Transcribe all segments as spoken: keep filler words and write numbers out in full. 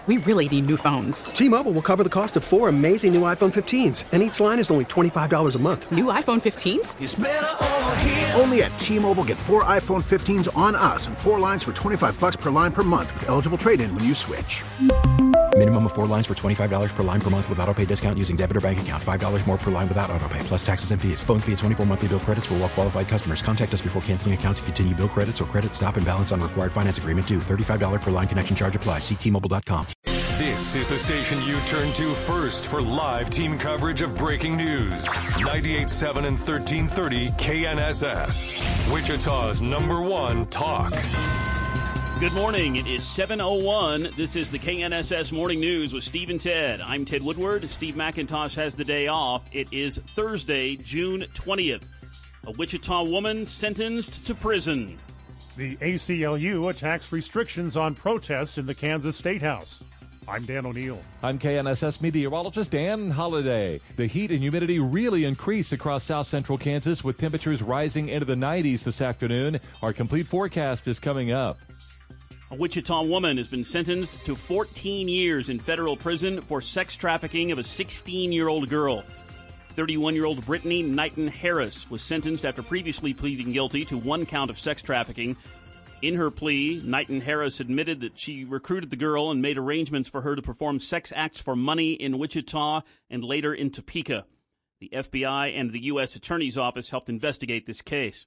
We really need new phones. T-Mobile will cover the cost of four amazing new iPhone fifteens, and each line is only twenty-five dollars a month. New iPhone fifteens? It's better over here. Only at T-Mobile, get four iPhone fifteens on us and four lines for twenty-five dollars per line per month with eligible trade-in when you switch. Minimum of four lines for twenty-five dollars per line per month with autopay discount using debit or bank account. five dollars more per line without autopay, plus taxes and fees. Phone fee at twenty-four monthly bill credits for well-qualified customers. Contact us before canceling account to continue bill credits or credit stop and balance on required finance agreement due. thirty-five dollars per line connection charge applies. See T Mobile dot com. This is the station you turn to first for live team coverage of breaking news. ninety-eight point seven and thirteen thirty K N S S. Wichita's number one talk. Good morning. It is seven oh one. This is the K N S S Morning News with Steve and Ted. I'm Ted Woodward. Steve McIntosh has the day off. It is Thursday, June twentieth. A Wichita woman sentenced to prison. The A C L U attacks restrictions on protests in the Kansas State House. I'm Dan O'Neill. I'm K N S S meteorologist Dan Holliday. The heat and humidity really increase across south central Kansas with temperatures rising into the nineties this afternoon. Our complete forecast is coming up. A Wichita woman has been sentenced to fourteen years in federal prison for sex trafficking of a sixteen-year-old girl. thirty-one-year-old Brittany Knighton Harris was sentenced after previously pleading guilty to one count of sex trafficking. In her plea, Knighton Harris admitted that she recruited the girl and made arrangements for her to perform sex acts for money in Wichita and later in Topeka. The F B I and the U S Attorney's Office helped investigate this case.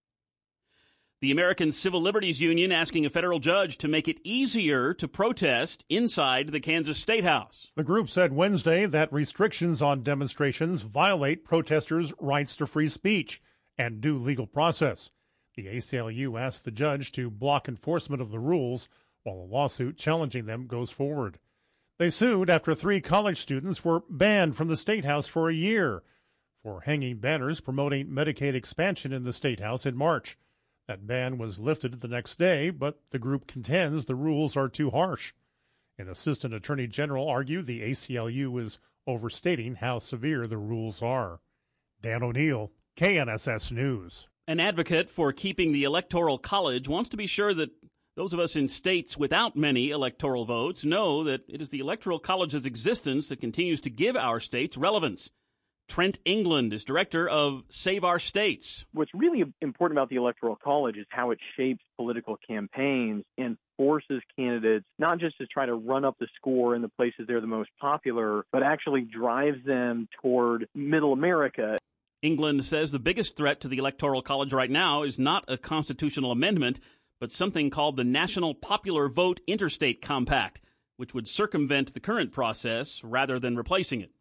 The American Civil Liberties Union asking a federal judge to make it easier to protest inside the Kansas State House. The group said Wednesday that restrictions on demonstrations violate protesters' rights to free speech and due legal process. The A C L U asked the judge to block enforcement of the rules while a lawsuit challenging them goes forward. They sued after three college students were banned from the State House for a year for hanging banners promoting Medicaid expansion in the State House in March. That ban was lifted the next day, but the group contends the rules are too harsh. An assistant attorney general argued the A C L U is overstating how severe the rules are. Dan O'Neill, K N S S News. An advocate for keeping the Electoral College wants to be sure that those of us in states without many electoral votes know that it is the Electoral College's existence that continues to give our states relevance. Trent England is director of Save Our States. What's really important about the Electoral College is how it shapes political campaigns and forces candidates not just to try to run up the score in the places they're the most popular, but actually drives them toward middle America. England says the biggest threat to the Electoral College right now is not a constitutional amendment, but something called the National Popular Vote Interstate Compact, which would circumvent the current process rather than replacing it.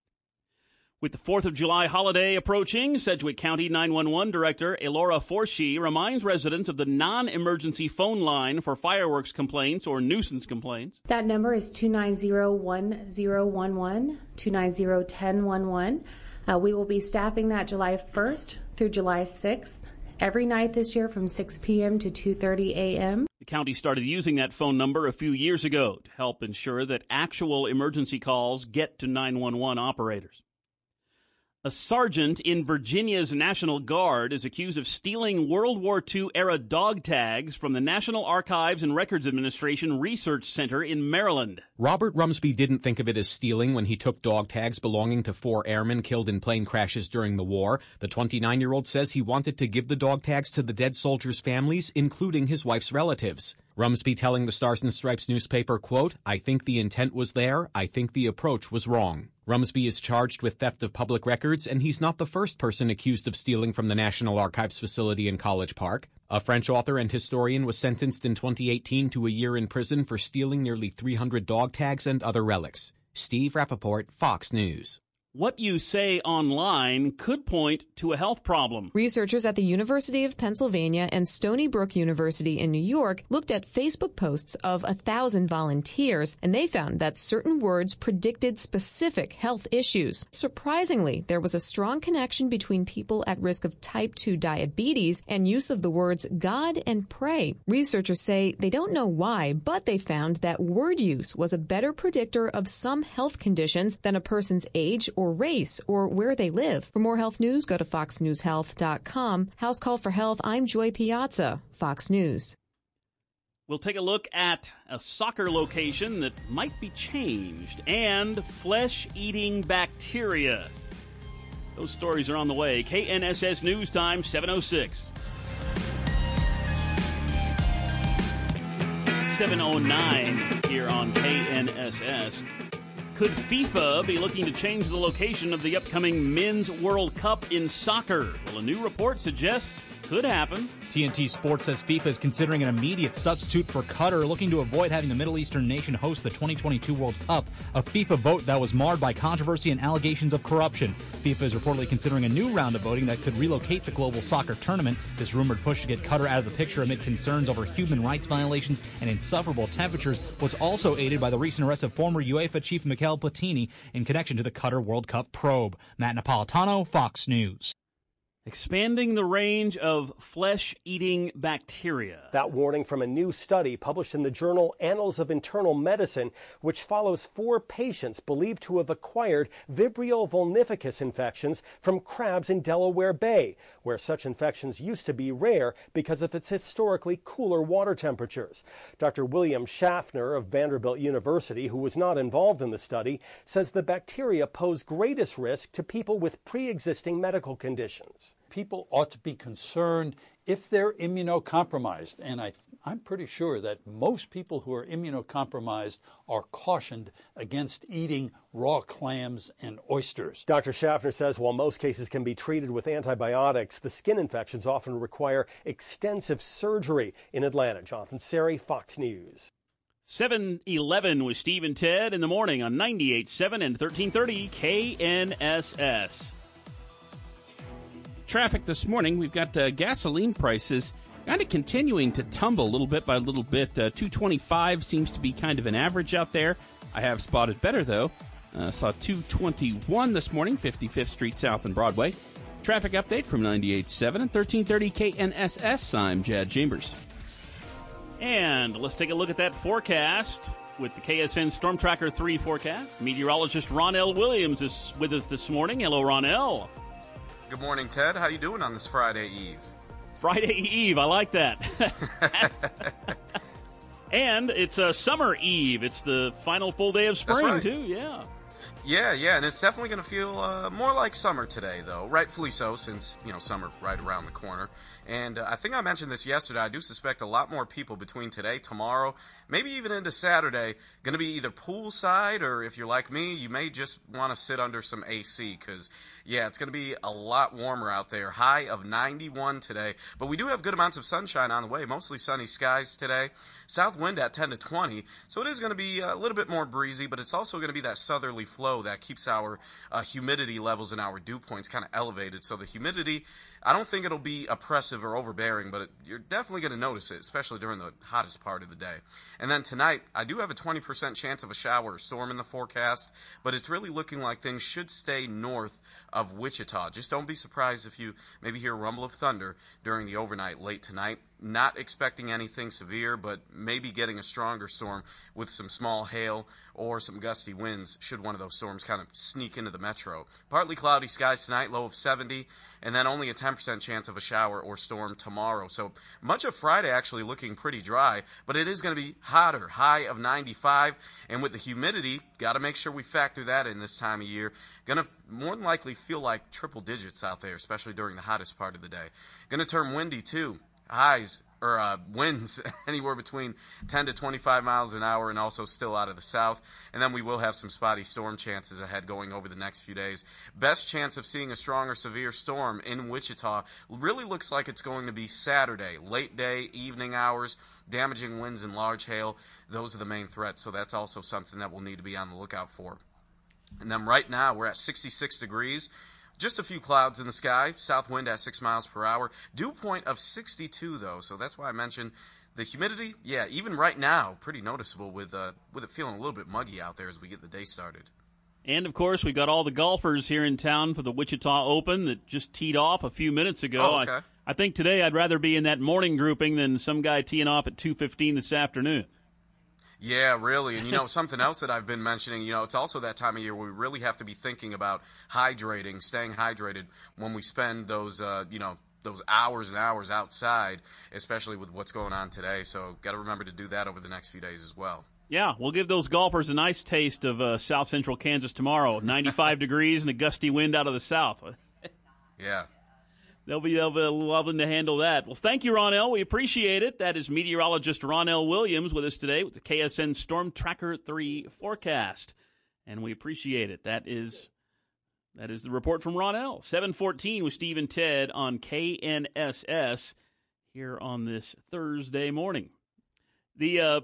With the fourth of July holiday approaching, Sedgwick County nine one one Director Elora Forshee reminds residents of the non-emergency phone line for fireworks complaints or nuisance complaints. That number is two nine zero, one zero one one, two nine zero, one zero one one. Uh, we will be staffing that July first through July sixth, every night this year from six p.m. to two thirty a.m. The county started using that phone number a few years ago to help ensure that actual emergency calls get to nine one one operators. A sergeant in Virginia's National Guard is accused of stealing World War Two-era dog tags from the National Archives and Records Administration Research Center in Maryland. Robert Rumsby didn't think of it as stealing when he took dog tags belonging to four airmen killed in plane crashes during the war. The twenty-nine-year-old says he wanted to give the dog tags to the dead soldiers' families, including his wife's relatives. Rumsby telling the Stars and Stripes newspaper, quote, "I think the intent was there. I think the approach was wrong." Rumsby is charged with theft of public records, and he's not the first person accused of stealing from the National Archives facility in College Park. A French author and historian was sentenced in twenty eighteen to a year in prison for stealing nearly three hundred dog tags and other relics. Steve Rappaport, Fox News. What you say online could point to a health problem. Researchers at the University of Pennsylvania and Stony Brook University in New York looked at Facebook posts of a thousand volunteers, and they found that certain words predicted specific health issues. Surprisingly, there was a strong connection between people at risk of type two diabetes and use of the words God and pray. Researchers say they don't know why, but they found that word use was a better predictor of some health conditions than a person's age or or race, or where they live. For more health news, go to fox news health dot com. House Call for Health, I'm Joy Piazza, Fox News. We'll take a look at a soccer location that might be changed and flesh-eating bacteria. Those stories are on the way. K N S S News Time, seven oh six. seven oh nine here on K N S S. Could FIFA be looking to change the location of the upcoming Men's World Cup in soccer? Well, a new report suggests could happen. T N T Sports says FIFA is considering an immediate substitute for Qatar, looking to avoid having the Middle Eastern nation host the twenty twenty-two World Cup, a FIFA vote that was marred by controversy and allegations of corruption. FIFA is reportedly considering a new round of voting that could relocate the global soccer tournament. This rumored push to get Qatar out of the picture amid concerns over human rights violations and insufferable temperatures was also aided by the recent arrest of former UEFA chief Michel Platini in connection to the Qatar World Cup probe. Matt Napolitano, Fox News. Expanding the range of flesh-eating bacteria. That warning from a new study published in the journal Annals of Internal Medicine, which follows four patients believed to have acquired Vibrio vulnificus infections from crabs in Delaware Bay, where such infections used to be rare because of its historically cooler water temperatures. Doctor William Schaffner of Vanderbilt University, who was not involved in the study, says the bacteria pose greatest risk to people with pre-existing medical conditions. People ought to be concerned if they're immunocompromised, and I, I'm pretty sure that most people who are immunocompromised are cautioned against eating raw clams and oysters. Doctor Schaffner says while most cases can be treated with antibiotics, the skin infections often require extensive surgery. In Atlanta, Jonathan Seri, Fox News. seven eleven with Steve and Ted in the morning on ninety-eight point seven and thirteen thirty K N S S. Traffic this morning, we've got uh, gasoline prices kind of continuing to tumble little bit by little bit. Uh, two twenty-five seems to be kind of an average out there. I have spotted better, though. Uh, saw two twenty-one this morning, fifty-fifth Street South and Broadway. Traffic update from ninety-eight point seven and thirteen thirty K N S S. I'm Jad Chambers. And let's take a look at that forecast with the K S N Storm Tracker three forecast. Meteorologist Ronell Williams is with us this morning. Hello, Ronell. Good morning, Ted. How you doing on this Friday Eve? Friday Eve, I like that. And it's a summer eve. It's the final full day of spring, right. too. Yeah. Yeah, yeah, and it's definitely going to feel uh, more like summer today, though. Rightfully so, since, you know, summer right around the corner. And uh, I think I mentioned this yesterday. I do suspect a lot more people between today, tomorrow, maybe even into Saturday, going to be either poolside or, if you're like me, you may just want to sit under some A C because, yeah, it's going to be a lot warmer out there. High of ninety-one today. But we do have good amounts of sunshine on the way, mostly sunny skies today. South wind at ten to twenty, so it is going to be a little bit more breezy, but it's also going to be that southerly flow that keeps our uh, humidity levels and our dew points kind of elevated. So the humidity, I don't think it'll be oppressive or overbearing, but it, you're definitely going to notice it, especially during the hottest part of the day. And then tonight, I do have a twenty percent chance of a shower or storm in the forecast, but it's really looking like things should stay north of Wichita. Just don't be surprised if you maybe hear a rumble of thunder during the overnight late tonight. Not expecting anything severe, but maybe getting a stronger storm with some small hail or some gusty winds should one of those storms kind of sneak into the metro. Partly cloudy skies tonight, low of seventy, and then only a ten percent chance of a shower or storm tomorrow. So much of Friday actually looking pretty dry, but it is going to be hotter, high of ninety-five, and with the humidity, got to make sure we factor that in this time of year. Going to more than likely feel like triple digits out there, especially during the hottest part of the day. Going to turn windy too. Highs or uh, winds anywhere between ten to twenty-five miles an hour and also still out of the south. And then we will have some spotty storm chances ahead going over the next few days. Best chance of seeing a strong or severe storm in Wichita really looks like it's going to be Saturday, late day, evening hours, damaging winds and large hail. Those are the main threats, so that's also something that we'll need to be on the lookout for. And then right now we're at sixty-six degrees. Just a few clouds in the sky, south wind at six miles per hour. Dew point of sixty-two, though, so that's why I mentioned the humidity. Yeah, even right now, pretty noticeable with uh, with it feeling a little bit muggy out there as we get the day started. And, of course, we've got all the golfers here in town for the Wichita Open that just teed off a few minutes ago. Oh, okay. I, I think today I'd rather be in that morning grouping than some guy teeing off at two fifteen this afternoon. Yeah, really. And, you know, something else that I've been mentioning, you know, it's also that time of year where we really have to be thinking about hydrating, staying hydrated when we spend those, uh, you know, those hours and hours outside, especially with what's going on today. So got to remember to do that over the next few days as well. Yeah, we'll give those golfers a nice taste of uh, South Central Kansas tomorrow. ninety-five degrees and a gusty wind out of the south. Yeah. They'll be, they'll be loving to handle that. Well, thank you, Ronell. We appreciate it. That is meteorologist Ronell Williams with us today with the K S N Storm Tracker three forecast. And we appreciate it. That is that is the report from Ronell. seven fourteen with Steve and Ted on K N S S here on this Thursday morning. The uh,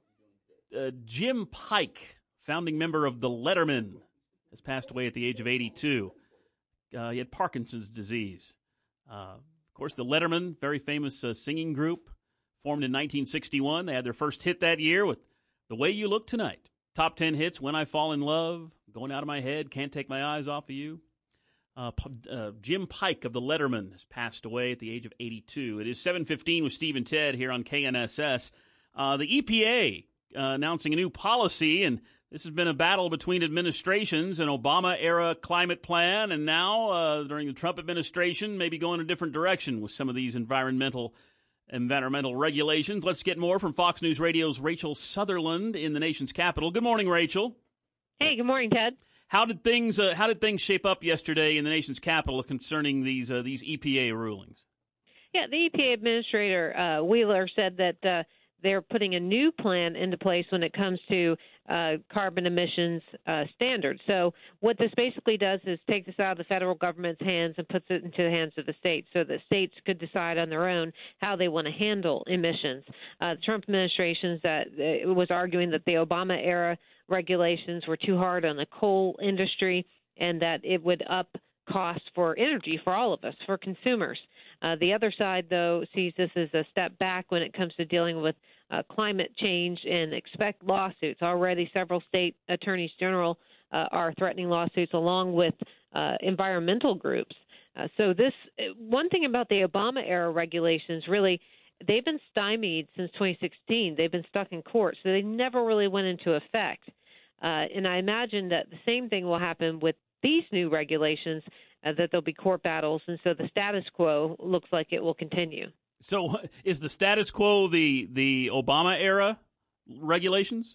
uh, Jim Pike, founding member of the Letterman, has passed away at the age of eighty-two. Uh, he had Parkinson's disease. Uh, of course, the Letterman, very famous uh, singing group, formed in nineteen sixty-one. They had their first hit that year with The Way You Look Tonight. Top ten hits, When I Fall in Love, Going Out of My Head, Can't Take My Eyes Off of You. Uh, uh, Jim Pike of the Letterman has passed away at the age of eighty-two. It is seven fifteen with Steve and Ted here on K N S S. Uh, the E P A uh, announcing a new policy, and this has been a battle between administrations, an Obama-era climate plan, and now, uh, during the Trump administration, maybe going a different direction with some of these environmental environmental regulations. Let's get more from Fox News Radio's Rachel Sutherland in the nation's capital. Good morning, Rachel. Hey, good morning, Ted. How did things uh, How did things shape up yesterday in the nation's capital concerning these uh, these E P A rulings? Yeah, the E P A administrator uh, Wheeler said that uh, they're putting a new plan into place when it comes to uh, carbon emissions uh, standards. So what this basically does is take this out of the federal government's hands and puts it into the hands of the states, so that states could decide on their own how they want to handle emissions. Uh, the Trump administration that uh, was arguing that the Obama-era regulations were too hard on the coal industry and that it would up costs for energy for all of us, for consumers. Uh, the other side, though, sees this as a step back when it comes to dealing with uh, climate change and expect lawsuits. Already several state attorneys general uh, are threatening lawsuits along with uh, environmental groups. Uh, so this one thing about the Obama-era regulations, really, they've been stymied since twenty sixteen. They've been stuck in court, so they never really went into effect. Uh, and I imagine that the same thing will happen with these new regulations, uh, that there'll be court battles, and so the status quo looks like it will continue. So is the status quo the the Obama-era regulations?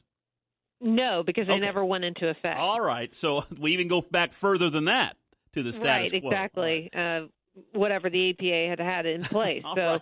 No, because they Okay. never went into effect. All right, so we even go back further than that to the status right, quo. exactly. Uh, whatever the E P A had had in place. All so, right.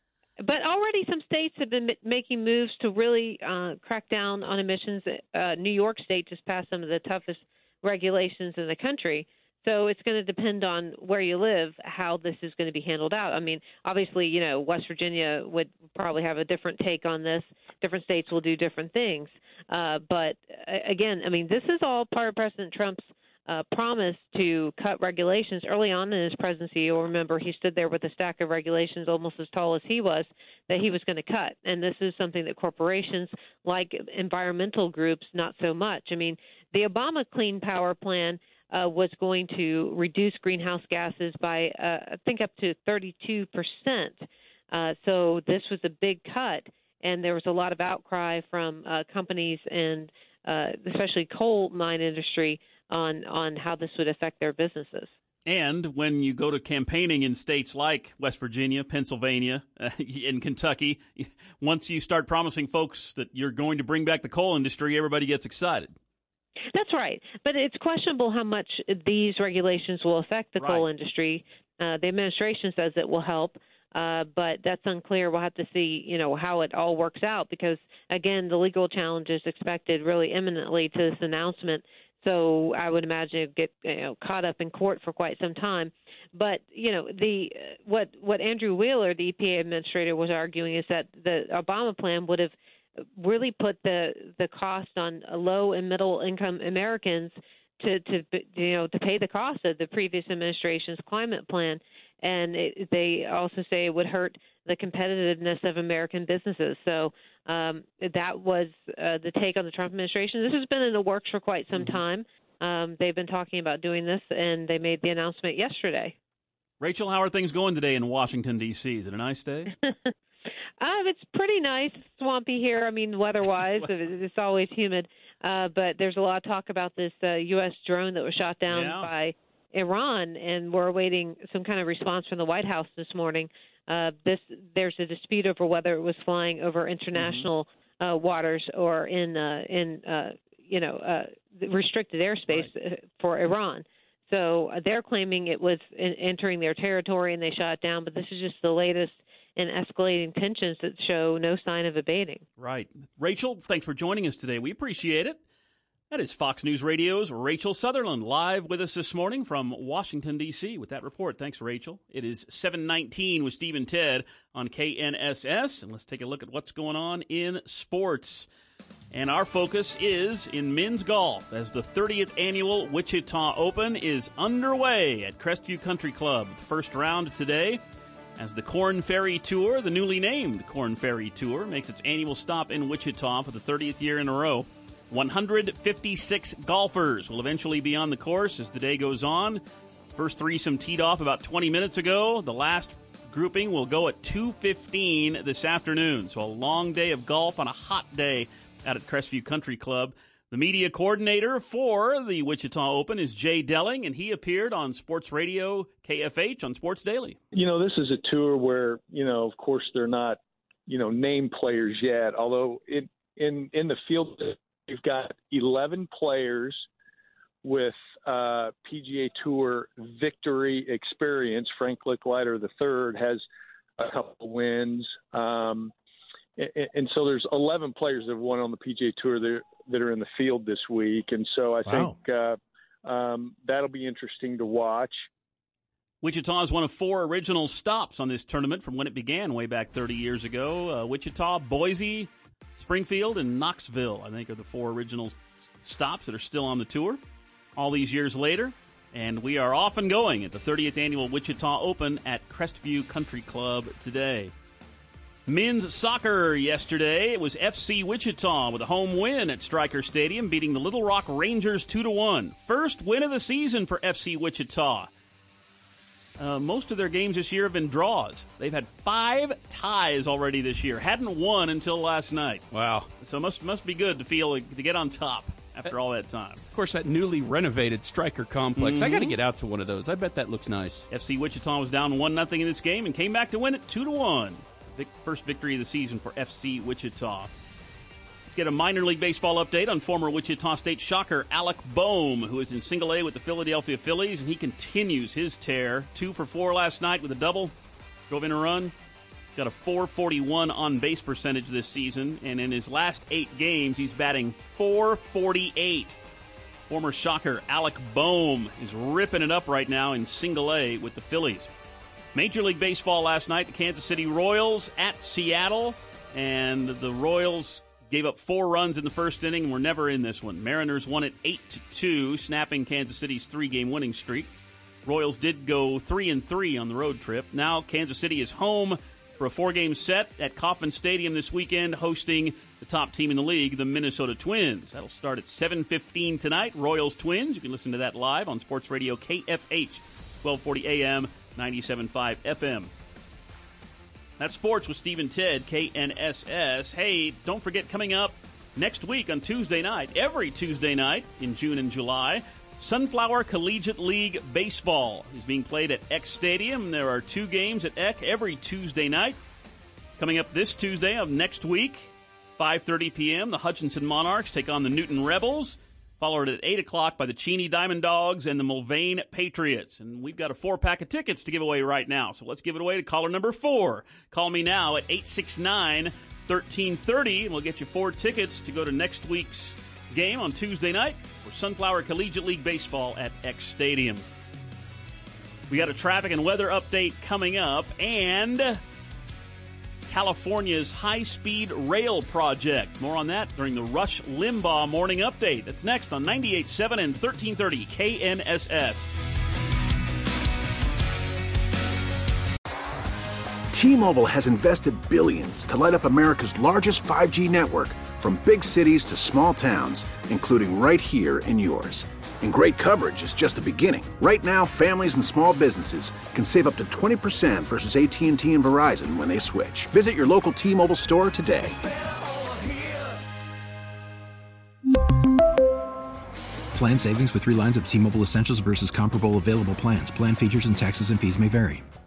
But already some states have been m- making moves to really uh, crack down on emissions. Uh, New York State just passed some of the toughest regulations in the country. So it's going to depend on where you live, how this is going to be handled out. I mean, obviously, you know, West Virginia would probably have a different take on this. Different states will do different things. Uh, but uh, again, I mean, this is all part of President Trump's uh, promise to cut regulations early on in his presidency. You'll remember he stood there with a stack of regulations almost as tall as he was that he was going to cut. And this is something that corporations like environmental groups, not so much. I mean, the Obama Clean Power Plan Uh, was going to reduce greenhouse gases by, uh, I think, up to thirty-two percent. Uh, so this was a big cut, and there was a lot of outcry from uh, companies and uh, especially coal mine industry on, on how this would affect their businesses. And when you go to campaigning in states like West Virginia, Pennsylvania, uh, and Kentucky, once you start promising folks that you're going to bring back the coal industry, everybody gets excited. That's right. But it's questionable how much these regulations will affect the Right. coal industry. Uh, the administration says it will help, uh, but that's unclear. We'll have to see, you know, how it all works out because, again, the legal challenge is expected really imminently to this announcement. So I would imagine it'd get you know, caught up in court for quite some time. But, you know, the what what Andrew Wheeler, the E P A administrator, was arguing is that the Obama plan would have really put the the cost on low and middle income Americans to to you know to pay the cost of the previous administration's climate plan, and it, they also say it would hurt the competitiveness of American businesses. So um, that was uh, the take on the Trump administration. This has been in the works for quite some time. Um, they've been talking about doing this, and they made the announcement yesterday. Rachel, how are things going today in Washington, D C? Is it a nice day? Um, it's pretty nice, swampy here. I mean, weather-wise, it's always humid. Uh, but there's a lot of talk about this uh, U S drone that was shot down Yeah. by Iran, and we're awaiting some kind of response from the White House this morning. Uh, this there's a dispute over whether it was flying over international mm-hmm. uh, waters or in uh, in uh, you know uh, restricted airspace right. for Iran. So uh, they're claiming it was in, entering their territory and they shot it down. But this is just the latest in escalating tensions that show no sign of abating. Right, Rachel, thanks for joining us today. We appreciate it. That is Fox News Radio's Rachel Sutherland, live with us this morning from Washington, D C with that report. Thanks, Rachel. It is seven nineteen with Steve and Ted on K N S S, and let's take a look at what's going on in sports. And our focus is in men's golf as the thirtieth annual Wichita Open is underway at Crestview Country Club. The first round today as the Korn Ferry Tour, the newly named Korn Ferry Tour, makes its annual stop in Wichita for the thirtieth year in a row. one hundred fifty-six golfers will eventually be on the course as the day goes on. First threesome teed off about twenty minutes ago. The last grouping will go at two fifteen this afternoon. So a long day of golf on a hot day out at Crestview Country Club. The media coordinator for the Wichita Open is Jay Delling, and he appeared on Sports Radio K F H on Sports Daily. You know, this is a tour where, you know, of course they're not, you know, name players yet, although it, in, in the field you've got eleven players with uh, P G A Tour victory experience. Frank Licklider the third has a couple wins. Um, and, and so there's eleven players that have won on the P G A Tour that, that are in the field this week. And so I wow. think uh, um, that'll be interesting to watch. Wichita is one of four original stops on this tournament from when it began way back thirty years ago. Uh, Wichita, Boise, Springfield, and Knoxville, I think, are the four original stops that are still on the tour all these years later. And we are off and going at the thirtieth annual Wichita Open at Crestview Country Club today. Men's soccer yesterday, it was F C Wichita with a home win at Stryker Stadium, beating the Little Rock Rangers two to one. First win of the season for F C Wichita. Uh, most of their games this year have been draws. They've had five ties already this year. Hadn't won until last night. Wow. So must must be good to feel to get on top after all that time. Of course, that newly renovated Stryker complex. Mm-hmm. I got to get out to one of those. I bet that looks nice. F C Wichita was down one nothing in this game and came back to win it two to one. Vic- first victory of the season for F C Wichita. Let's get a minor league baseball update on former Wichita State Shocker Alec Boehm, who is in single A with the Philadelphia Phillies, and he continues his tear. Two for four last night with a double. Drove in a run. Got a four forty-one on-base percentage this season, and in his last eight games, he's batting four forty-eight. Former Shocker Alec Boehm is ripping it up right now in single A with the Phillies. Major League Baseball last night, the Kansas City Royals at Seattle, and the Royals gave up four runs in the first inning and were never in this one. Mariners won it eight to two, snapping Kansas City's three-game winning streak. Royals did go three and three on the road trip. Now Kansas City is home for a four-game set at Kauffman Stadium this weekend, hosting the top team in the league, the Minnesota Twins. That'll start at seven fifteen tonight. Royals Twins. You can listen to that live on Sports Radio K F H, twelve forty A M, ninety-seven point five F M. That's sports with Steve and Ted, K N S S. Hey, don't forget, coming up next week on Tuesday night, every Tuesday night in June and July, Sunflower Collegiate League Baseball is being played at Eck Stadium. There are two games at Eck every Tuesday night. Coming up this Tuesday of next week, five thirty p.m., the Hutchinson Monarchs take on the Newton Rebels, followed at eight o'clock by the Cheney Diamond Dogs and the Mulvane Patriots. And we've got a four-pack of tickets to give away right now, so let's give it away to caller number four. Call me now at eight six nine, one three three zero, and we'll get you four tickets to go to next week's game on Tuesday night for Sunflower Collegiate League Baseball at Eck Stadium. We got a traffic and weather update coming up, and California's high-speed rail project. More on that during the Rush Limbaugh Morning Update. That's next on ninety-eight point seven and thirteen thirty K N S S. T-Mobile has invested billions to light up America's largest five G network, from big cities to small towns, including right here in yours. And great coverage is just the beginning. Right now, families and small businesses can save up to twenty percent versus A T and T and Verizon when they switch. Visit your local T-Mobile store today. Plan savings with three lines of T-Mobile Essentials versus comparable available plans. Plan features and taxes and fees may vary.